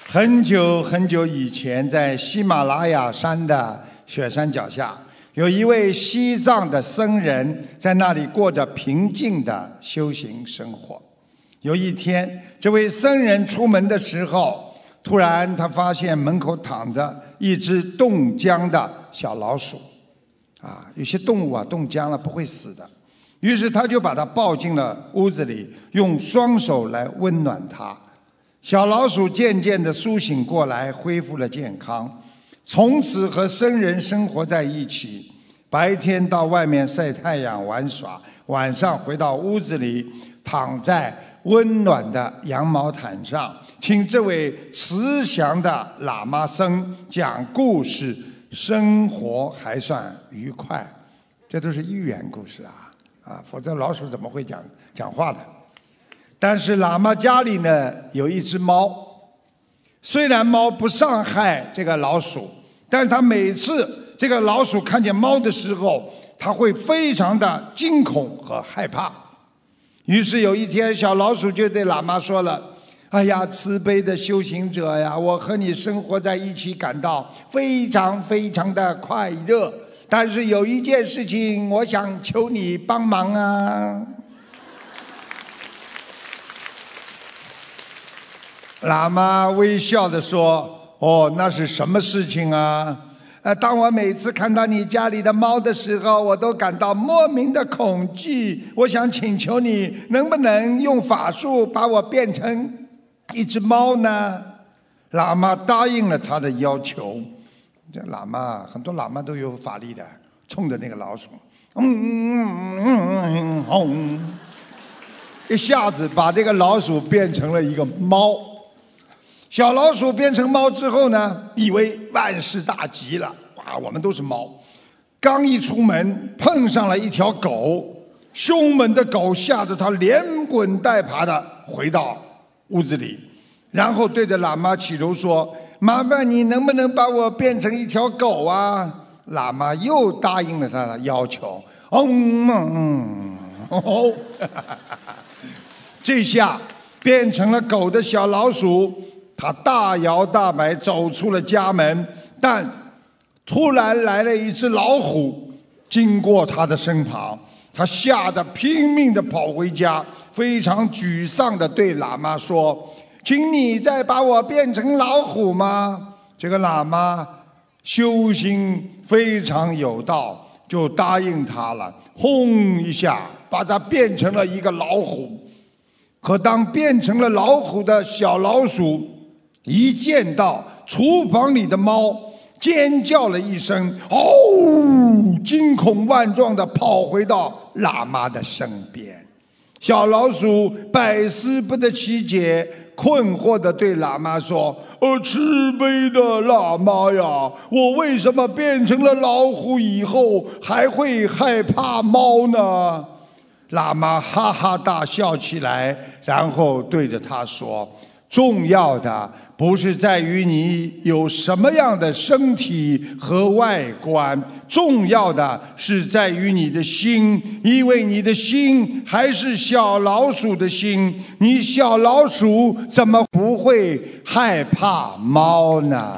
很久很久以前，在喜马拉雅山的雪山脚下，有一位西藏的僧人，在那里过着平静的修行生活。有一天，这位僧人出门的时候，突然他发现门口躺着一只冻僵的小老鼠。有些动物冻僵了不会死的，于是他就把它抱进了屋子里，用双手来温暖它。小老鼠渐渐地苏醒过来，恢复了健康，从此和僧人生活在一起，白天到外面晒太阳玩耍，晚上回到屋子里，躺在温暖的羊毛毯上，听这位慈祥的喇嘛僧讲故事，生活还算愉快。这都是寓言故事否则老鼠怎么会讲话的？但是喇嘛家里呢有一只猫，虽然猫不伤害这个老鼠，但是他每次这个老鼠看见猫的时候，他会非常的惊恐和害怕。于是有一天，小老鼠就对喇嘛说了：哎呀，慈悲的修行者呀，我和你生活在一起，感到非常非常的快乐，但是有一件事情我想求你帮忙啊。喇嘛微笑地说：哦，那是什么事情啊？当我每次看到你家里的猫的时候，我都感到莫名的恐惧。我想请求你，能不能用法术把我变成一只猫呢？喇嘛答应了他的要求。这喇嘛，很多喇嘛都有法力的，冲着那个老鼠，一下子把这个老鼠变成了一个猫。小老鼠变成猫之后呢，以为万事大吉了，我们都是猫。刚一出门，碰上了一条狗，凶猛的狗吓得他连滚带爬的回到屋子里，然后对着喇嘛祈求说：麻烦你能不能把我变成一条狗啊？喇嘛又答应了他的要求。这下变成了狗的小老鼠，他大摇大摆走出了家门，但突然来了一只老虎经过他的身旁，他吓得拼命地跑回家，非常沮丧地对喇嘛说：请你再把我变成老虎吗？这个喇嘛修行非常有道，就答应他了，轰一下把他变成了一个老虎。可当变成了老虎的小老鼠一见到厨房里的猫，尖叫了一声，惊恐万状地跑回到喇嘛的身边。小老鼠百思不得其解，困惑地对喇嘛说：慈悲的喇嘛呀，我为什么变成了老虎以后还会害怕猫呢？喇嘛哈哈大笑起来，然后对着他说：重要的不是在于你有什么样的身体和外观，重要的是在于你的心，因为你的心还是小老鼠的心，你小老鼠怎么不会害怕猫呢？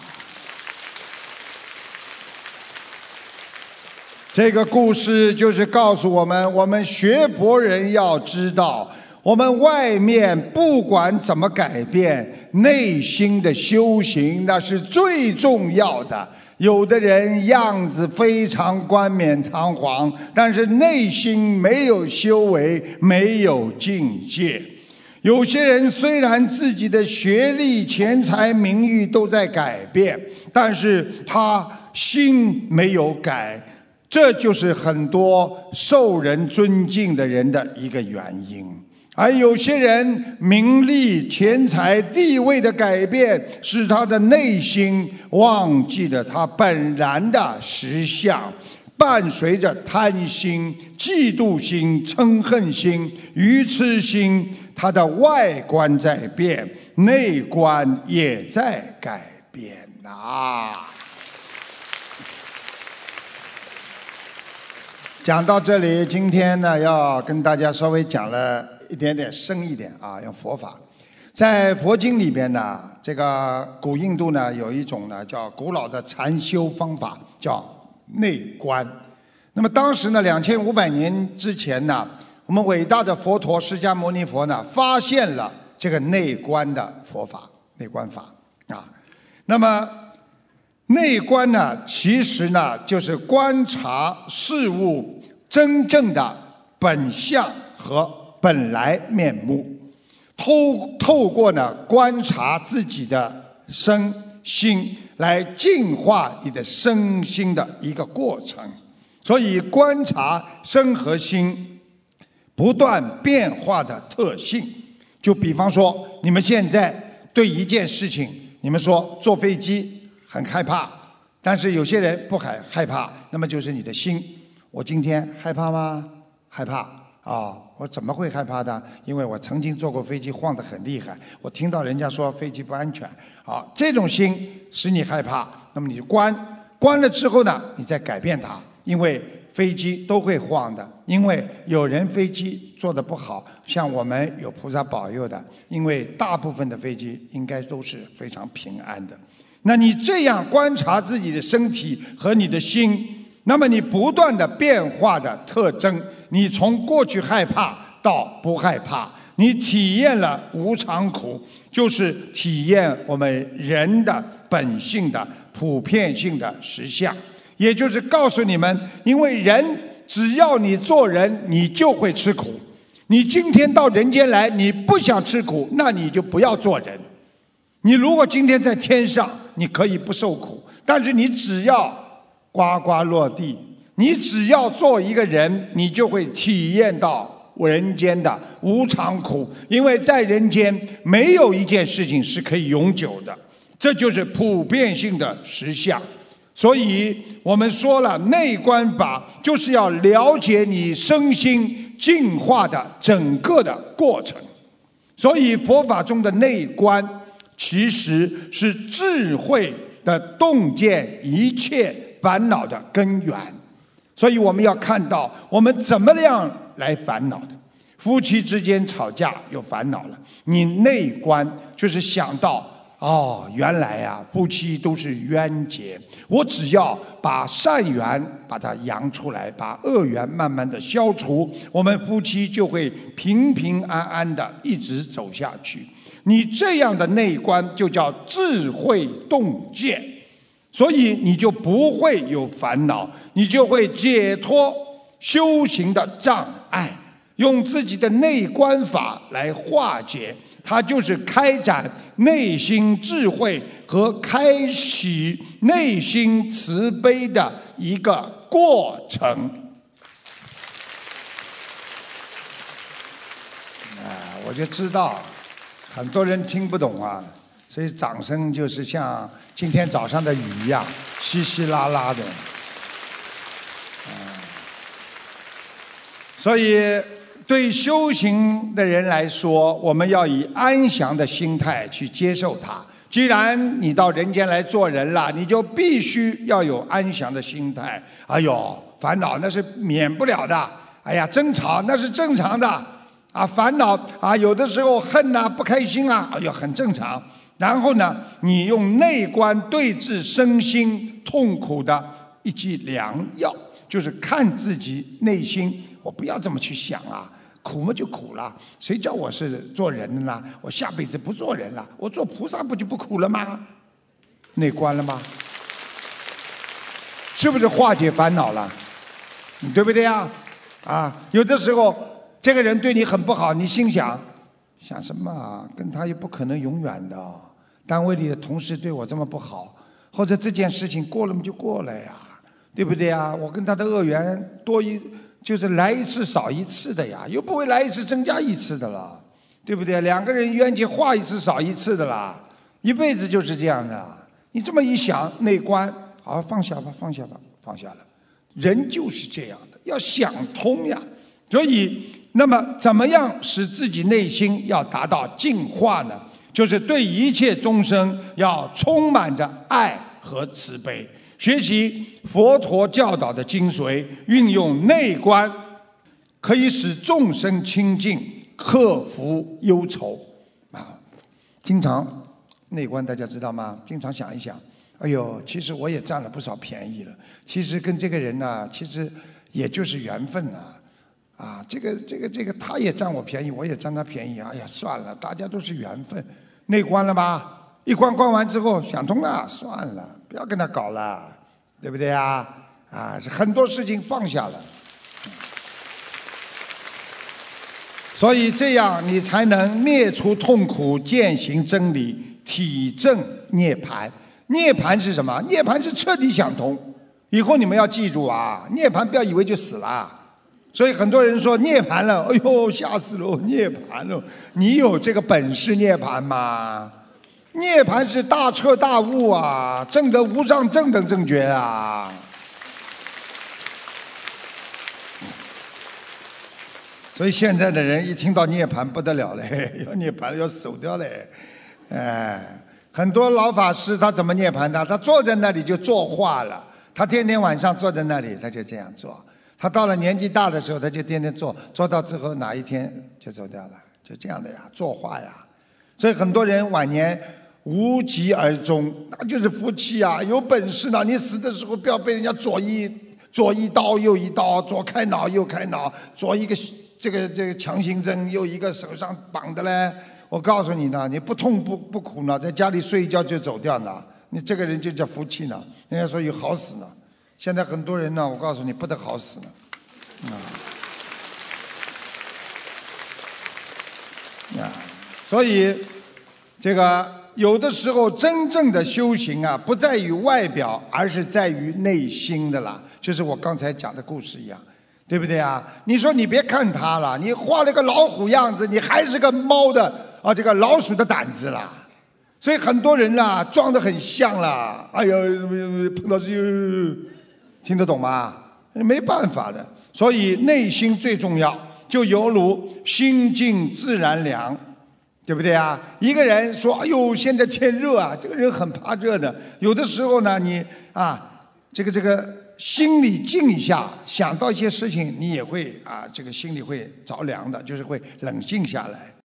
这个故事就是告诉我们，我们学佛人要知道，我们外面不管怎么改变，内心的修行那是最重要的。有的人样子非常冠冕堂皇，但是内心没有修为，没有境界。有些人虽然自己的学历、钱财、名誉都在改变，但是他心没有改，这就是很多受人尊敬的人的一个原因。而有些人名利、钱财、地位的改变，使他的内心忘记了他本然的实相，伴随着贪心、嫉妒心、嗔恨心、愚痴心，他的外观在变，内观也在改变讲到这里，今天呢要跟大家稍微讲了一点点深一点用佛法。 在佛经里边呢，这个古印度呢有一种呢叫古老的禅修方法，叫内观。那么当时呢，2500年之前呢，我们伟大的佛陀释迦牟尼佛呢，发现了这个内观的佛法，内观法啊。那么内观呢，其实呢就是观察事物真正的本相和本来面目。透过呢观察自己的身心，来净化你的身心的一个过程。所以观察身和心不断变化的特性，就比方说你们现在对一件事情，你们说坐飞机很害怕，但是有些人不害怕，那么就是你的心。我今天害怕吗？害怕啊。我怎么会害怕的？因为我曾经坐过飞机，晃得很厉害。我听到人家说飞机不安全，这种心使你害怕，那么你就关了之后呢，你再改变它。因为飞机都会晃的，因为有人飞机做得不好，像我们有菩萨保佑的，因为大部分的飞机应该都是非常平安的。那你这样观察自己的身体和你的心，那么你不断的变化的特征，你从过去害怕到不害怕，你体验了无常苦，就是体验我们人的本性的普遍性的实相。也就是告诉你们，因为人只要你做人，你就会吃苦。你今天到人间来，你不想吃苦，那你就不要做人。你如果今天在天上，你可以不受苦，但是你只要呱呱落地，你只要做一个人，你就会体验到人间的无常苦。因为在人间没有一件事情是可以永久的，这就是普遍性的实相。所以我们说了，内观法就是要了解你身心净化的整个的过程。所以佛法中的内观其实是智慧的洞见一切烦恼的根源。所以我们要看到我们怎么样来烦恼的。夫妻之间吵架有烦恼了，你内观就是想到原来啊，夫妻都是冤结，我只要把善缘把它扬出来，把恶缘慢慢的消除，我们夫妻就会平平安安的一直走下去。你这样的内观就叫智慧洞见，所以你就不会有烦恼，你就会解脱修行的障碍，用自己的内观法来化解，它就是开展内心智慧和开启内心慈悲的一个过程。我就知道很多人听不懂啊，所以掌声就是像今天早上的雨一样稀稀拉拉的。所以对修行的人来说，我们要以安详的心态去接受它。既然你到人间来做人了，你就必须要有安详的心态。哎呦，烦恼那是免不了的，哎呀，争吵那是正常的啊，烦恼啊，有的时候恨啊，不开心啊，哎呦，很正常。然后呢，你用内观对治身心痛苦的一剂良药，就是看自己内心，我不要这么去想啊。苦嘛就苦了，谁叫我是做人的呢？我下辈子不做人了，我做菩萨不就不苦了吗？内观了吗？是不是化解烦恼了？对不对呀？有的时候这个人对你很不好，你心想什么啊？跟他又不可能永远的。单位里的同事对我这么不好，或者这件事情过了嘛就过了呀，对不对呀？我跟他的恶缘就是来一次少一次的呀，又不会来一次增加一次的了，对不对？两个人冤结化一次少一次的啦，一辈子就是这样的。你这么一想，内观，好，放下吧，放下吧，放下了。人就是这样的，要想通呀。所以，那么怎么样使自己内心要达到净化呢？就是对一切众生要充满着爱和慈悲。学习佛陀教导的精髓，运用内观，可以使众生清净，克服忧愁。 经常内观大家知道吗？经常想一想，哎呦，其实我也占了不少便宜了。其实跟这个人呢，其实也就是缘分啊。这个，他也占我便宜，我也占他便宜。哎呀，算了，大家都是缘分。内观了吧？一关完之后想通了，算了，不要跟他搞了，对不对啊？很多事情放下了。所以这样你才能灭除痛苦，践行真理，体证涅槃。涅槃是什么？涅槃是彻底想通。以后你们要记住啊，涅槃不要以为就死了。所以很多人说涅槃了，哎呦吓死了，涅槃了。你有这个本事涅槃吗？涅槃是大彻大悟啊，证得无上正等正觉啊。所以现在的人一听到涅槃不得了嘞，要涅槃了要走掉嘞，很多老法师他怎么涅槃的？他坐在那里就作画了，他天天晚上坐在那里他就这样做，他到了年纪大的时候他就天天做到之后哪一天就走掉了，就这样的呀，作画呀。所以很多人晚年无疾而终，那就是福气啊！有本事呢，你死的时候不要被人家左一刀右一刀，左开脑右开脑，左一个这个强行针，又一个手上绑的嘞。我告诉你呢，你不痛不苦呢，在家里睡一觉就走掉呢，你这个人就叫福气呢。人家说有好死呢，现在很多人呢，我告诉你不得好死呢，所以这个有的时候真正的修行啊，不在于外表，而是在于内心的啦。就是我刚才讲的故事一样，对不对啊？你说你别看他了，你画了个老虎样子，你还是个猫的这个老鼠的胆子啦。所以很多人啦，装得很像啦，哎呦，碰到听得懂吗？没办法的。所以内心最重要，就犹如心静自然凉。对不对啊？一个人说：“哎呦，现在天热啊！”这个人很怕热的。有的时候呢，你这个心里静一下，想到一些事情，你也会这个心里会着凉的，就是会冷静下来。